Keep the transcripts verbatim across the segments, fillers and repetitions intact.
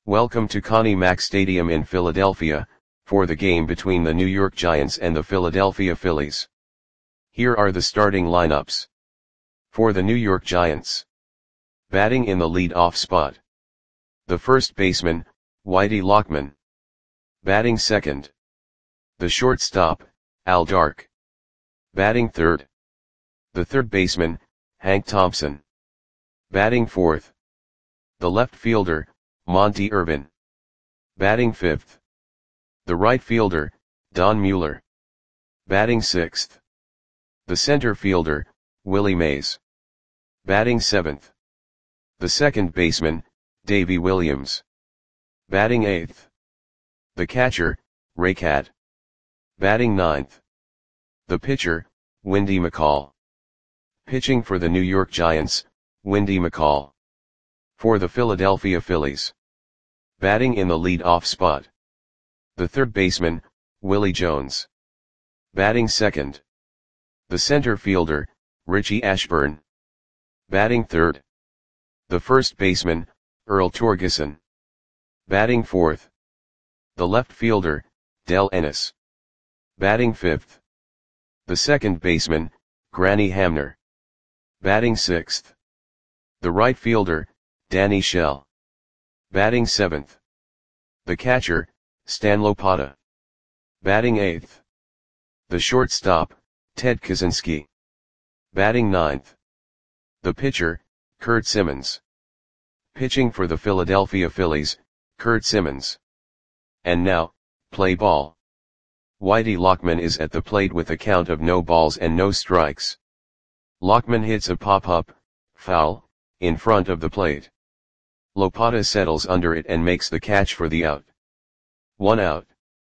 Welcome to Connie Mack Stadium in Philadelphia, for the game between the New York Giants and the Philadelphia Phillies. Here are the starting lineups. For the New York Giants. Batting in the lead-off spot. The first baseman, Whitey Lockman. Batting second. The shortstop, Al Dark. Batting third. The third baseman, Hank Thompson. Batting fourth. The left fielder, Monte Irvin. Batting fifth. The right fielder, Don Mueller. Batting sixth. The center fielder, Willie Mays. Batting seventh. The second baseman, Davey Williams. Batting eighth. The catcher, Ray Catt. Batting ninth. The pitcher, Wendy McCall. Pitching for the New York Giants, Wendy McCall. For the Philadelphia Phillies. Batting in the lead-off spot. The third baseman, Willie Jones. Batting second. The center fielder, Richie Ashburn. Batting third. The first baseman, Earl Torgeson. Batting fourth. The left fielder, Del Ennis. Batting fifth. The second baseman, Granny Hamner. Batting sixth. The right fielder, Danny Shell. Batting seventh. The catcher, Stan Lopata. Batting eighth. The shortstop, Ted Kaczynski. Batting ninth. The pitcher, Curt Simmons. Pitching for the Philadelphia Phillies, Curt Simmons. And now, play ball. Whitey Lockman is at the plate with a count of no balls and no strikes. Lockman hits a pop-up, foul, in front of the plate. Lopata settles under it and makes the catch for the out. One out.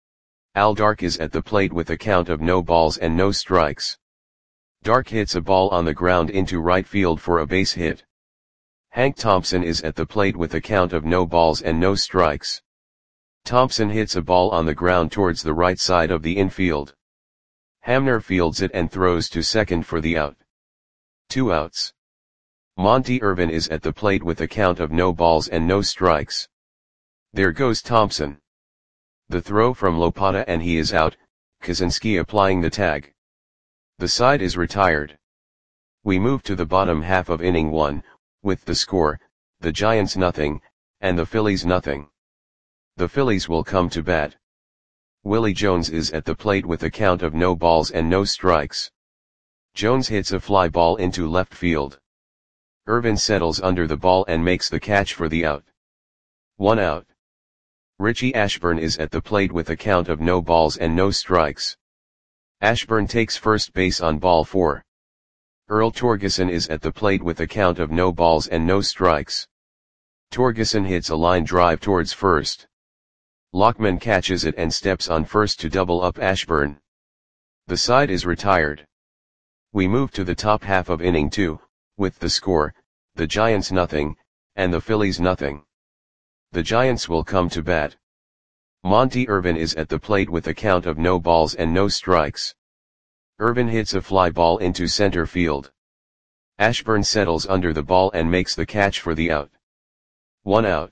Al Dark is at the plate with a count of no balls and no strikes. Dark hits a ball on the ground into right field for a base hit. Hank Thompson is at the plate with a count of no balls and no strikes. Thompson hits a ball on the ground towards the right side of the infield. Hamner fields it and throws to second for the out. Two outs. Monte Irvin is at the plate with a count of no balls and no strikes. There goes Thompson. The throw from Lopata and he is out, Kaczynski applying the tag. The side is retired. We move to the bottom half of inning one, with the score, the Giants nothing, and the Phillies nothing. The Phillies will come to bat. Willie Jones is at the plate with a count of no balls and no strikes. Jones hits a fly ball into left field. Irvin settles under the ball and makes the catch for the out. One out. Richie Ashburn is at the plate with a count of no balls and no strikes. Ashburn takes first base on ball four. Earl Torgeson is at the plate with a count of no balls and no strikes. Torgeson hits a line drive towards first. Lockman catches it and steps on first to double up Ashburn. The side is retired. We move to the top half of inning two, with the score, the Giants nothing, and the Phillies nothing. The Giants will come to bat. Monte Irvin is at the plate with a count of no balls and no strikes. Irvin hits a fly ball into center field. Ashburn settles under the ball and makes the catch for the out. One out.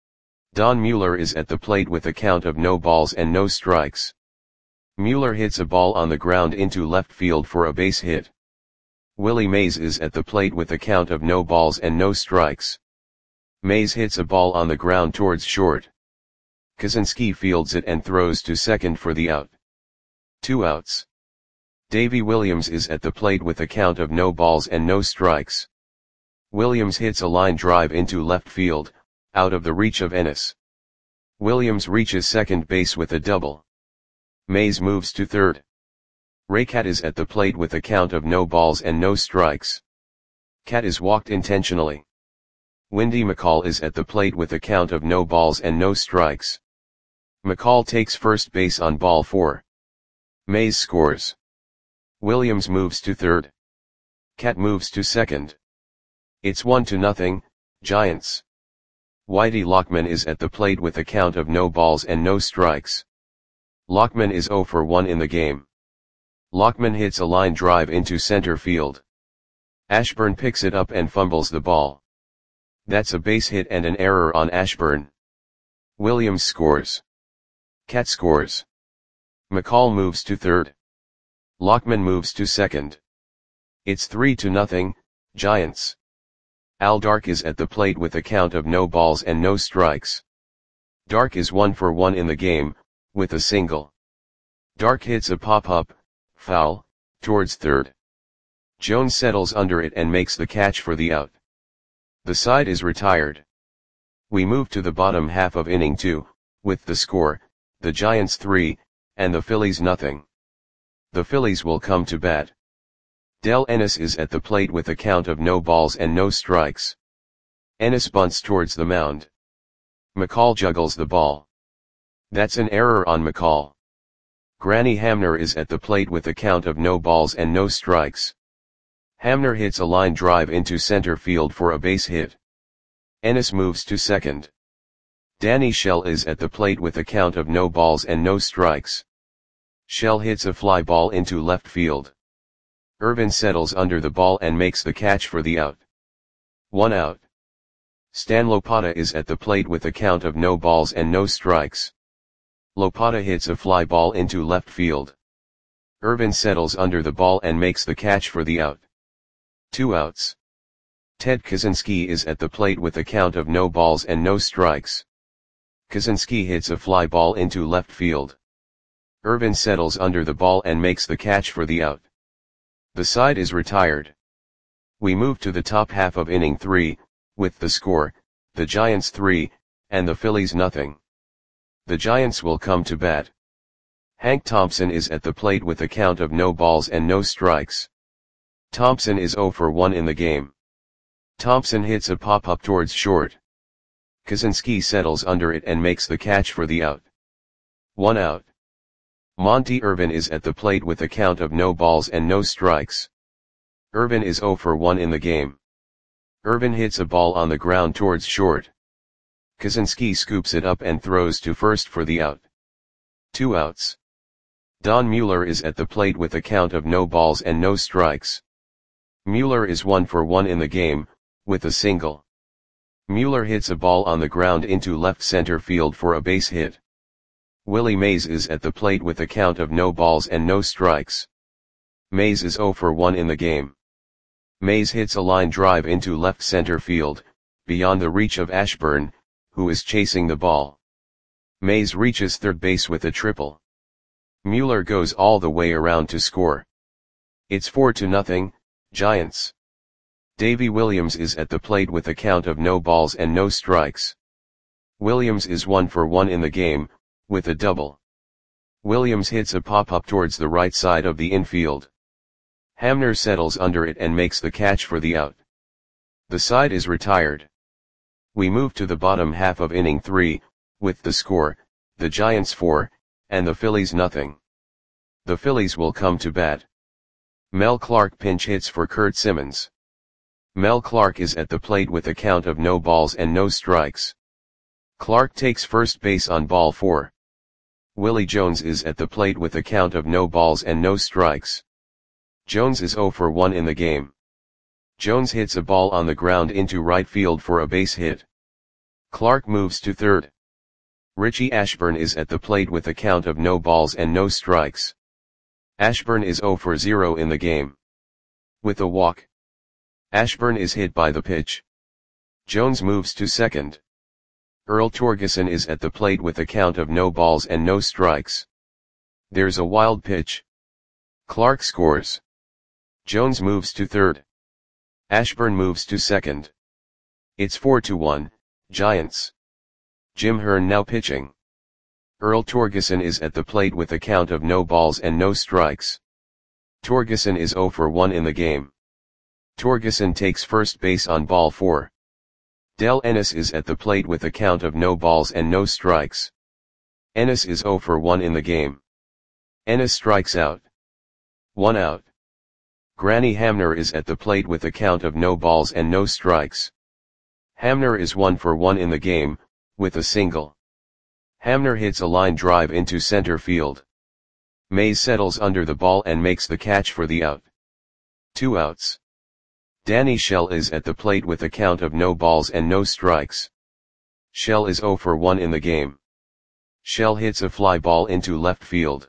Don Mueller is at the plate with a count of no balls and no strikes. Mueller hits a ball on the ground into left field for a base hit. Willie Mays is at the plate with a count of no balls and no strikes. Mays hits a ball on the ground towards short. Kaczynski fields it and throws to second for the out. Two outs. Davey Williams is at the plate with a count of no balls and no strikes. Williams hits a line drive into left field, out of the reach of Ennis. Williams reaches second base with a double. Mays moves to third. Ray Catt is at the plate with a count of no balls and no strikes. Catt is walked intentionally. Wendy McCall is at the plate with a count of no balls and no strikes. McCall takes first base on ball four. Mays scores. Williams moves to third. Catt moves to second. It's one to nothing, Giants. Whitey Lockman is at the plate with a count of no balls and no strikes. Lockman is zero for one in the game. Lockman hits a line drive into center field. Ashburn picks it up and fumbles the ball. That's a base hit and an error on Ashburn. Williams scores. Cat scores. McCall moves to third. Lockman moves to second. It's three to nothing, Giants. Al Dark is at the plate with a count of no balls and no strikes. Dark is one for one in the game, with a single. Dark hits a pop-up, foul, towards third. Jones settles under it and makes the catch for the out. The side is retired. We move to the bottom half of inning two, with the score, the Giants three, and the Phillies nothing. The Phillies will come to bat. Del Ennis is at the plate with a count of no balls and no strikes. Ennis bunts towards the mound. McCall juggles the ball. That's an error on McCall. Granny Hamner is at the plate with a count of no balls and no strikes. Hamner hits a line drive into center field for a base hit. Ennis moves to second. Danny Shell is at the plate with a count of no balls and no strikes. Shell hits a fly ball into left field. Irvin settles under the ball and makes the catch for the out. One out. Stan Lopata is at the plate with a count of no balls and no strikes. Lopata hits a fly ball into left field. Irvin settles under the ball and makes the catch for the out. Two outs. Ted Kaczynski is at the plate with a count of no balls and no strikes. Kaczynski hits a fly ball into left field. Irvin settles under the ball and makes the catch for the out. The side is retired. We move to the top half of inning three, with the score, the Giants three, and the Phillies nothing. The Giants will come to bat. Hank Thompson is at the plate with a count of no balls and no strikes. Thompson is zero for one in the game. Thompson hits a pop-up towards short. Kaczynski settles under it and makes the catch for the out. One out. Monty Irvin is at the plate with a count of no balls and no strikes. Irvin is zero for one in the game. Irvin hits a ball on the ground towards short. Kaczynski scoops it up and throws to first for the out. Two outs. Don Mueller is at the plate with a count of no balls and no strikes. Mueller is one for one in the game, with a single. Mueller hits a ball on the ground into left center field for a base hit. Willie Mays is at the plate with a count of no balls and no strikes. Mays is zero for one in the game. Mays hits a line drive into left center field, beyond the reach of Ashburn, who is chasing the ball. Mays reaches third base with a triple. Mueller goes all the way around to score. It's four to nothing, Giants. Davy Williams is at the plate with a count of no balls and no strikes. Williams is one for one in the game, with a double. Williams hits a pop-up towards the right side of the infield. Hamner settles under it and makes the catch for the out. The side is retired. We move to the bottom half of inning three, with the score, the Giants four, and the Phillies nothing. The Phillies will come to bat. Mel Clark pinch hits for Kurt Simmons. Mel Clark is at the plate with a count of no balls and no strikes. Clark takes first base on ball four. Willie Jones is at the plate with a count of no balls and no strikes. Jones is zero for one in the game. Jones hits a ball on the ground into right field for a base hit. Clark moves to third. Richie Ashburn is at the plate with a count of no balls and no strikes. Ashburn is zero for zero in the game. With a walk. Ashburn is hit by the pitch. Jones moves to second. Earl Torgeson is at the plate with a count of no balls and no strikes. There's a wild pitch. Clark scores. Jones moves to third. Ashburn moves to second. It's four to one, Giants. Jim Hearn now pitching. Earl Torgeson is at the plate with a count of no balls and no strikes. Torgeson is zero for one in the game. Torgeson takes first base on ball four. Del Ennis is at the plate with a count of no balls and no strikes. Ennis is zero for one in the game. Ennis strikes out. One out. Granny Hamner is at the plate with a count of no balls and no strikes. Hamner is one for one in the game, with a single. Hamner hits a line drive into center field. Mays settles under the ball and makes the catch for the out. Two outs. Danny Shell is at the plate with a count of no balls and no strikes. Shell is zero for one in the game. Shell hits a fly ball into left field.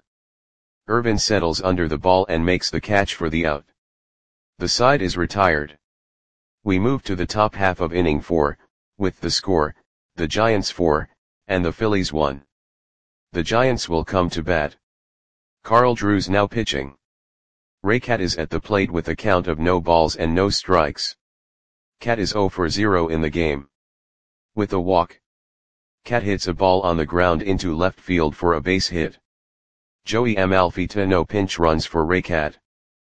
Irvin settles under the ball and makes the catch for the out. The side is retired. We move to the top half of inning four, with the score, the Giants four, and the Phillies one. The Giants will come to bat. Carl Drews now pitching. Raycat is at the plate with a count of no balls and no strikes. Cat is zero for zero in the game. With a walk. Cat hits a ball on the ground into left field for a base hit. Joey Amalfitano pinch runs for Raycat.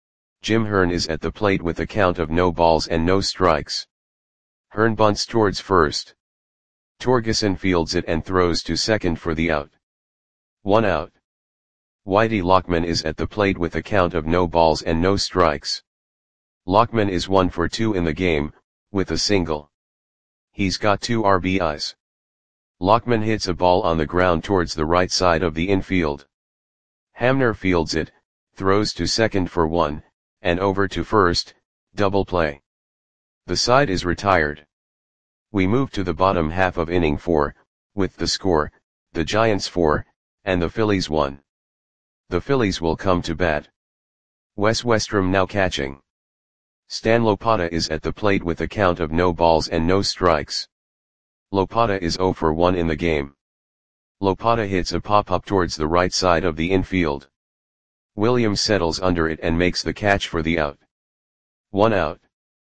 Jim Hearn is at the plate with a count of no balls and no strikes. Hearn bunts towards first. Torgeson fields it and throws to second for the out. One out. Whitey Lockman is at the plate with a count of no balls and no strikes. Lockman is one for two in the game, with a single. He's got two R B Is. Lockman hits a ball on the ground towards the right side of the infield. Hamner fields it, throws to second for one, and over to first, double play. The side is retired. We move to the bottom half of inning four, with the score, the Giants four, and the Phillies one. The Phillies will come to bat. Wes Westrom now catching. Stan Lopata is at the plate with a count of no balls and no strikes. Lopata is zero for one in the game. Lopata hits a pop-up towards the right side of the infield. Williams settles under it and makes the catch for the out. One out.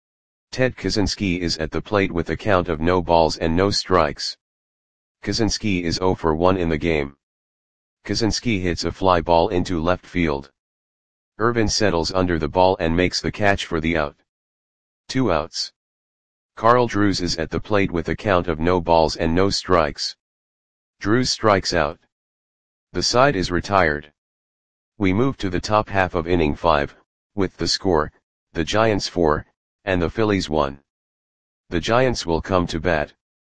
Ted Kaczynski is at the plate with a count of no balls and no strikes. Kaczynski is zero for one in the game. Kaczynski hits a fly ball into left field. Irvin settles under the ball and makes the catch for the out. Two outs. Carl Drews is at the plate with a count of no balls and no strikes. Drews strikes out. The side is retired. We move to the top half of inning five, with the score, the Giants four, and the Phillies one. The Giants will come to bat.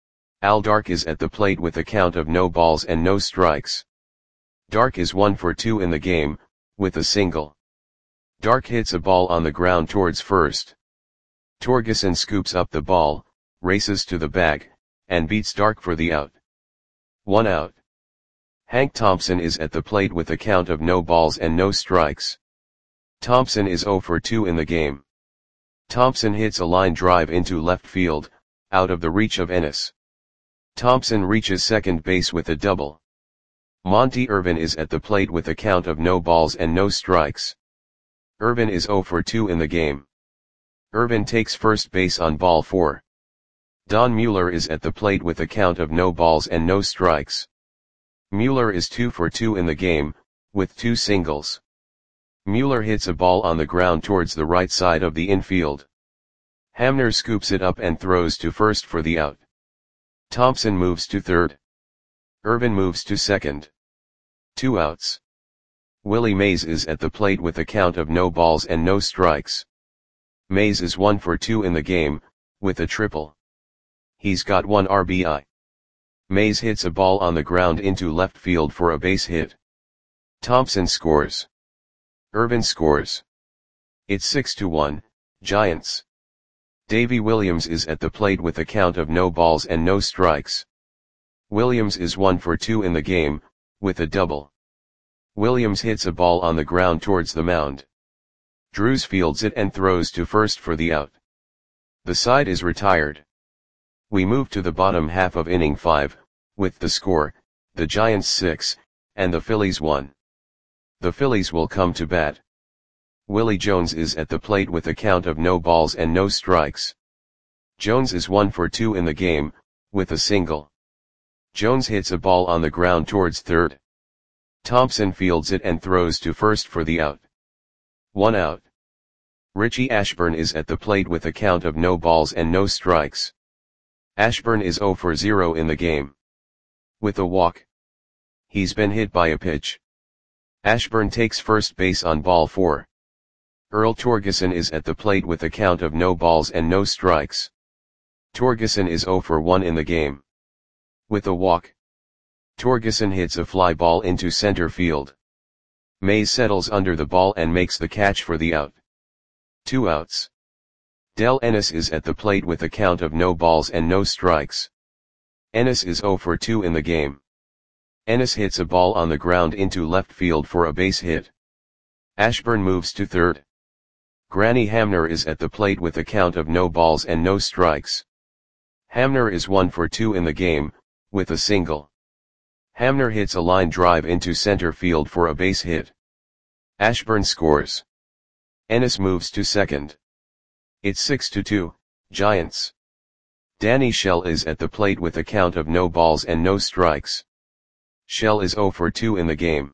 Al Dark is at the plate with a count of no balls and no strikes. Dark is one for two in the game, with a single. Dark hits a ball on the ground towards first. Torgeson scoops up the ball, races to the bag, and beats Dark for the out. One out. Hank Thompson is at the plate with a count of no balls and no strikes. Thompson is zero for two in the game. Thompson hits a line drive into left field, out of the reach of Ennis. Thompson reaches second base with a double. Monty Irvin is at the plate with a count of no balls and no strikes. Irvin is zero for two in the game. Irvin takes first base on ball four. Don Mueller is at the plate with a count of no balls and no strikes. Mueller is two for two in the game, with two singles. Mueller hits a ball on the ground towards the right side of the infield. Hamner scoops it up and throws to first for the out. Thompson moves to third. Irvin moves to second. Two outs. Willie Mays is at the plate with a count of no balls and no strikes. Mays is one for two in the game, with a triple. He's got one R B I. Mays hits a ball on the ground into left field for a base hit. Thompson scores. Irvin scores. It's six to one, Giants. Davy Williams is at the plate with a count of no balls and no strikes. Williams is one for two in the game, with a double. Williams hits a ball on the ground towards the mound. Drews fields it and throws to first for the out. The side is retired. We move to the bottom half of inning five, with the score, the Giants six, and the Phillies one. The Phillies will come to bat. Willie Jones is at the plate with a count of no balls and no strikes. Jones is one for two in the game, with a single. Jones hits a ball on the ground towards third. Thompson fields it and throws to first for the out. One out. Richie Ashburn is at the plate with a count of no balls and no strikes. Ashburn is zero for zero in the game. With a walk. He's been hit by a pitch. Ashburn takes first base on ball four. Earl Torgeson is at the plate with a count of no balls and no strikes. Torgeson is zero for one in the game. With a walk. Torgeson hits a fly ball into center field. Mays settles under the ball and makes the catch for the out. Two outs. Del Ennis is at the plate with a count of no balls and no strikes. Ennis is zero for two in the game. Ennis hits a ball on the ground into left field for a base hit. Ashburn moves to third. Granny Hamner is at the plate with a count of no balls and no strikes. Hamner is one for two in the game, with a single. Hamner hits a line drive into center field for a base hit. Ashburn scores. Ennis moves to second. It's six to two, Giants. Danny Shell is at the plate with a count of no balls and no strikes. Shell is zero for two in the game.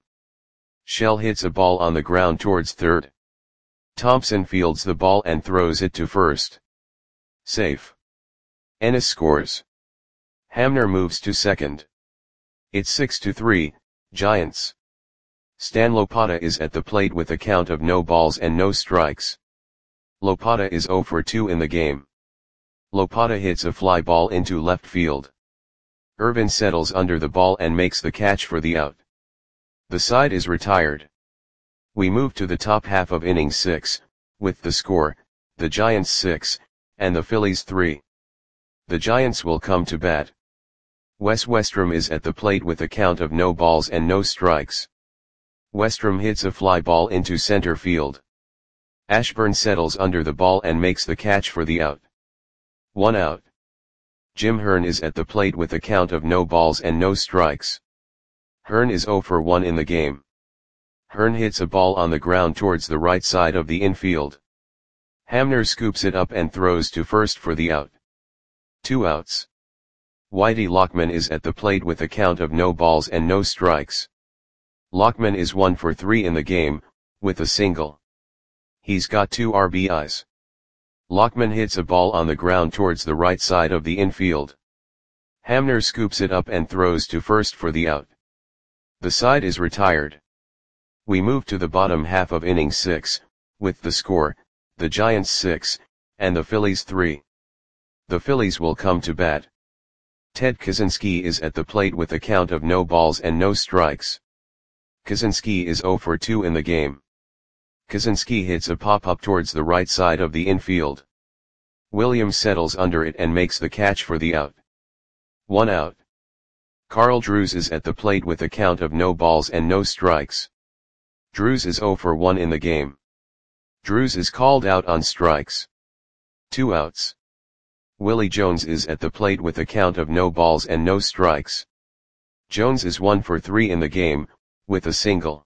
Shell hits a ball on the ground towards third. Thompson fields the ball and throws it to first. Safe. Ennis scores. Hamner moves to second. It's six to three, Giants. Stan Lopata is at the plate with a count of no balls and no strikes. Lopata is zero for two in the game. Lopata hits a fly ball into left field. Irvin settles under the ball and makes the catch for the out. The side is retired. We move to the top half of inning six, with the score, the Giants six, and the Phillies three. The Giants will come to bat. Wes Westrom is at the plate with a count of no balls and no strikes. Westrom hits a fly ball into center field. Ashburn settles under the ball and makes the catch for the out. One out. Jim Hearn is at the plate with a count of no balls and no strikes. Hearn is zero for one in the game. Hearn hits a ball on the ground towards the right side of the infield. Hamner scoops it up and throws to first for the out. Two outs. Whitey Lockman is at the plate with a count of no balls and no strikes. Lockman is one for three in the game, with a single. He's got two R B Is. Lockman hits a ball on the ground towards the right side of the infield. Hamner scoops it up and throws to first for the out. The side is retired. We move to the bottom half of inning six, with the score, the Giants six, and the Phillies three. The Phillies will come to bat. Ted Kaczynski is at the plate with a count of no balls and no strikes. Kaczynski is zero for two in the game. Kaczynski hits a pop-up towards the right side of the infield. Williams settles under it and makes the catch for the out. One out. Carl Drews is at the plate with a count of no balls and no strikes. Drews is zero for one in the game. Drews is called out on strikes. Two outs. Willie Jones is at the plate with a count of no balls and no strikes. Jones is one for three in the game, with a single.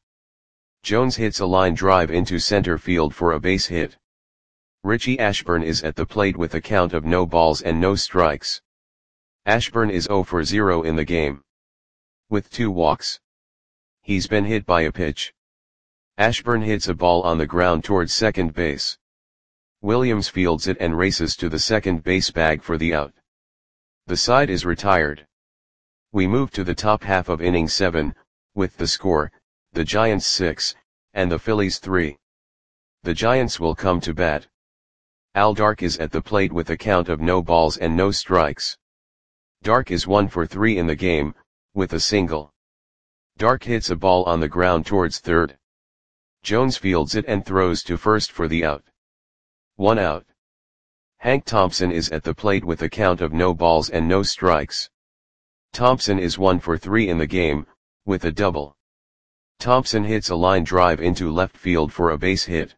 Jones hits a line drive into center field for a base hit. Richie Ashburn is at the plate with a count of no balls and no strikes. Ashburn is zero for zero in the game. With two walks. He's been hit by a pitch. Ashburn hits a ball on the ground towards second base. Williams fields it and races to the second base bag for the out. The side is retired. We move to the top half of inning seven, with the score, the Giants six, and the Phillies three. The Giants will come to bat. Al Dark is at the plate with a count of no balls and no strikes. Dark is one for three in the game, with a single. Dark hits a ball on the ground towards third. Jones fields it and throws to first for the out. One out. Hank Thompson is at the plate with a count of no balls and no strikes. Thompson is one for three in the game, with a double. Thompson hits a line drive into left field for a base hit.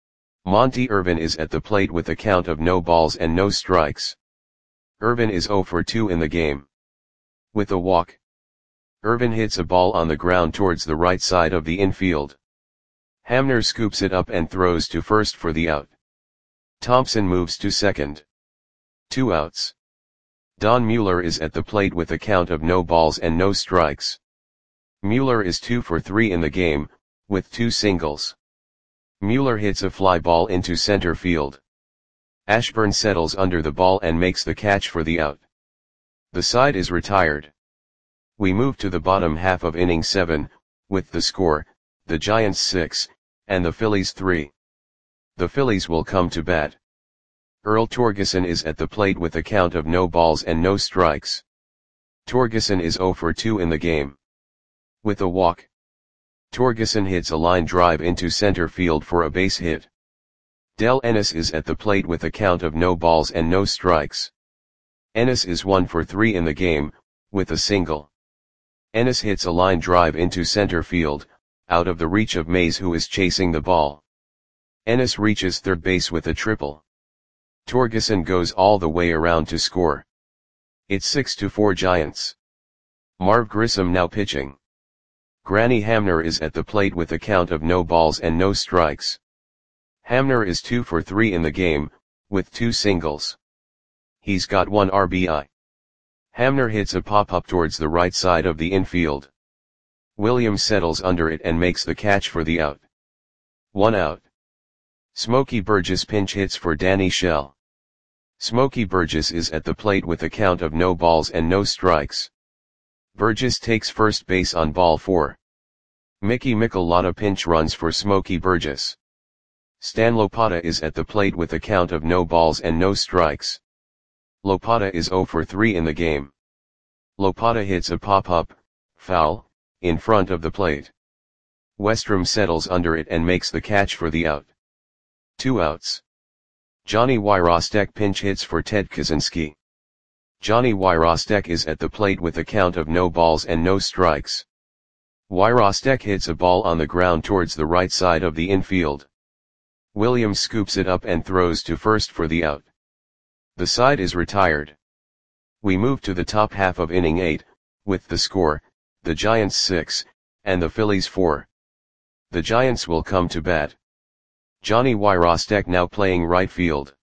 Monty Irvin is at the plate with a count of no balls and no strikes. Irvin is zero for two in the game. With a walk. Irvin hits a ball on the ground towards the right side of the infield. Hamner scoops it up and throws to first for the out. Thompson moves to second. Two outs. Don Mueller is at the plate with a count of no balls and no strikes. Mueller is two for three in the game, with two singles. Mueller hits a fly ball into center field. Ashburn settles under the ball and makes the catch for the out. The side is retired. We move to the bottom half of inning seven, with the score, the Giants six, and the Phillies three. The Phillies will come to bat. Earl Torgeson is at the plate with a count of no balls and no strikes. Torgeson is zero for two in the game. With a walk. Torgeson hits a line drive into center field for a base hit. Del Ennis is at the plate with a count of no balls and no strikes. Ennis is one for three in the game, with a single. Ennis hits a line drive into center field, out of the reach of Mays, who is chasing the ball. Ennis reaches third base with a triple. Torgeson goes all the way around to score. It's six to four Giants. Marv Grissom now pitching. Granny Hamner is at the plate with a count of no balls and no strikes. Hamner is two for three in the game, with two singles. He's got one R B I. Hamner hits a pop-up towards the right side of the infield. Williams settles under it and makes the catch for the out. One out. Smokey Burgess pinch hits for Danny Shell. Smokey Burgess is at the plate with a count of no balls and no strikes. Burgess takes first base on ball four. Mickey Michelada pinch runs for Smokey Burgess. Stan Lopata is at the plate with a count of no balls and no strikes. Lopata is zero for three in the game. Lopata hits a pop-up, foul, in front of the plate. Westrom settles under it and makes the catch for the out. Two outs. Johnny Wyrostek pinch hits for Ted Kaczynski. Johnny Wyrostek is at the plate with a count of no balls and no strikes. Wyrostek hits a ball on the ground towards the right side of the infield. Williams scoops it up and throws to first for the out. The side is retired. We move to the top half of inning eight, with the score, the Giants six, and the Phillies four. The Giants will come to bat. Johnny Wyrostek now playing right field.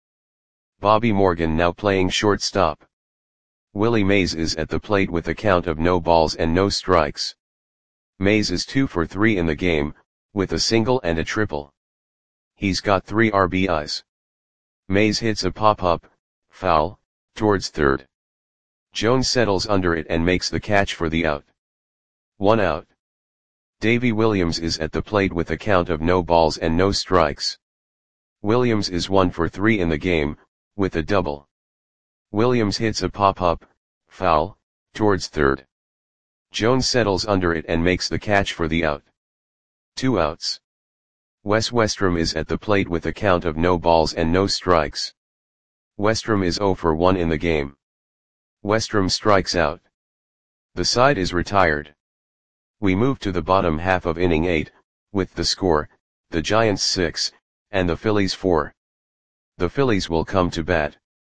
Bobby Morgan now playing shortstop. Willie Mays is at the plate with a count of no balls and no strikes. Mays is two for three in the game, with a single and a triple. He's got three R B Is. Mays hits a pop-up, foul, towards third. Jones settles under it and makes the catch for the out. One out. Davy Williams is at the plate with a count of no balls and no strikes. Williams is one for three in the game, with a double. Williams hits a pop-up, foul, towards third. Jones settles under it and makes the catch for the out. Two outs. Wes Westrom is at the plate with a count of no balls and no strikes. Westrom is zero for one in the game. Westrom strikes out. The side is retired. We move to the bottom half of inning eight, with the score, the Giants six, and the Phillies four. The Phillies will come to bat.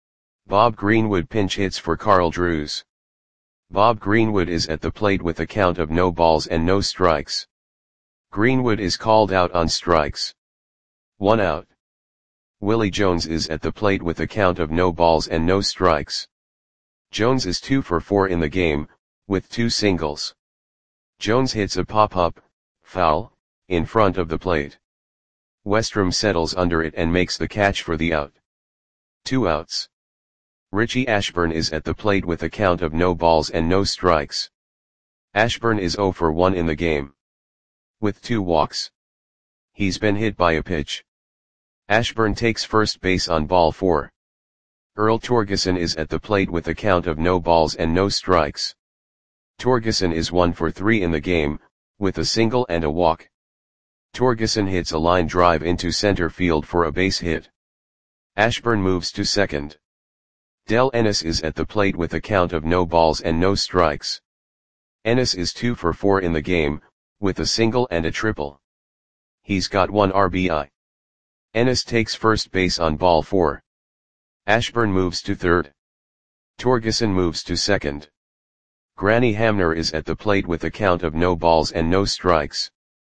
Bob Greenwood pinch hits for Carl Drews. Bob Greenwood is at the plate with a count of no balls and no strikes. Greenwood is called out on strikes. One out. Willie Jones is at the plate with a count of no balls and no strikes. Jones is two for four in the game, with two singles. Jones hits a pop-up, foul, in front of the plate. Westrom settles under it and makes the catch for the out. Two outs. Richie Ashburn is at the plate with a count of no balls and no strikes. Ashburn is zero for one in the game, with two walks. He's been hit by a pitch. Ashburn takes first base on ball four. Earl Torgeson is at the plate with a count of no balls and no strikes. Torgeson is one for three in the game, with a single and a walk. Torgeson hits a line drive into center field for a base hit. Ashburn moves to second. Del Ennis is at the plate with a count of no balls and no strikes. Ennis is two for four in the game, with a single and a triple. He's got one R B I. Ennis takes first base on ball four. Ashburn moves to third. Torgeson moves to second. Granny Hamner is at the plate with a count of no balls and no strikes.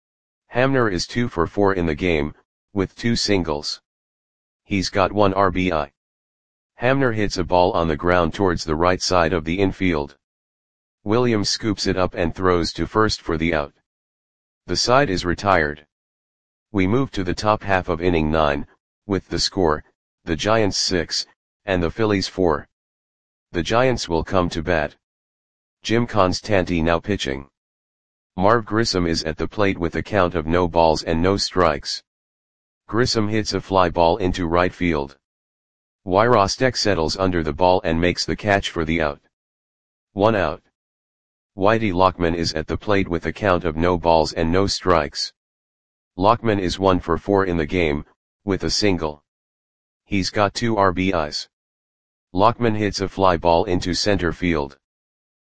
Hamner is two for four in the game, with two singles. He's got one R B I. Hamner hits a ball on the ground towards the right side of the infield. Williams scoops it up and throws to first for the out. The side is retired. We move to the top half of inning nine, with the score, the Giants six, and the Phillies four. The Giants will come to bat. Jim Constanti now pitching. Marv Grissom is at the plate with a count of no balls and no strikes. Grissom hits a fly ball into right field. Wyrostek settles under the ball and makes the catch for the out. One out. Whitey Lockman is at the plate with a count of no balls and no strikes. Lockman is one for four in the game, with a single. He's got two R B Is. Lockman hits a fly ball into center field.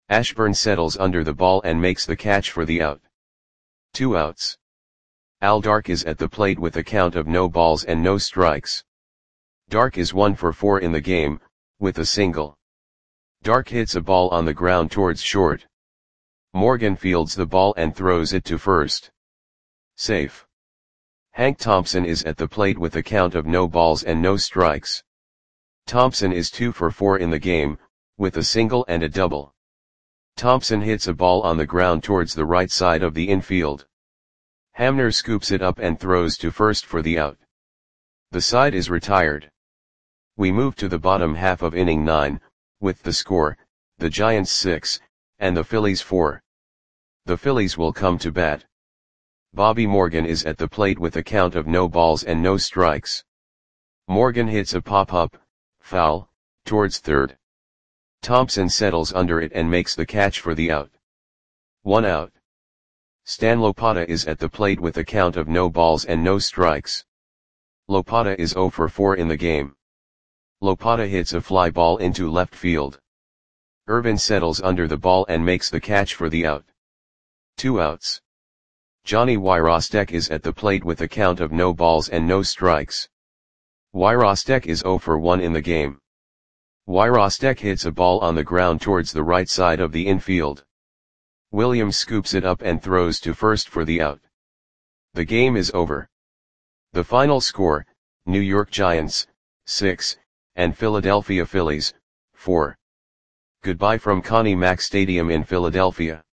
Ashburn settles under the ball and makes the catch for the out. Two outs. Al Dark is at the plate with a count of no balls and no strikes. Dark is one for four in the game, with a single. Dark hits a ball on the ground towards short. Morgan fields the ball and throws it to first. Safe. Hank Thompson is at the plate with a count of no balls and no strikes. Thompson is two for four in the game, with a single and a double. Thompson hits a ball on the ground towards the right side of the infield. Hamner scoops it up and throws to first for the out. The side is retired. We move to the bottom half of inning nine, with the score, the Giants six, and the Phillies four. The Phillies will come to bat. Bobby Morgan is at the plate with a count of no balls and no strikes. Morgan hits a pop-up, foul, towards third. Thompson settles under it and makes the catch for the out. One out. Stan Lopata is at the plate with a count of no balls and no strikes. Lopata is zero for four in the game. Lopata hits a fly ball into left field. Irvin settles under the ball and makes the catch for the out. Two outs. Johnny Wyrostek is at the plate with a count of no balls and no strikes. Wyrostek is zero for one in the game. Wyrostek hits a ball on the ground towards the right side of the infield. Williams scoops it up and throws to first for the out. The game is over. The final score, New York Giants, six, and Philadelphia Phillies, four. Goodbye from Connie Mack Stadium in Philadelphia.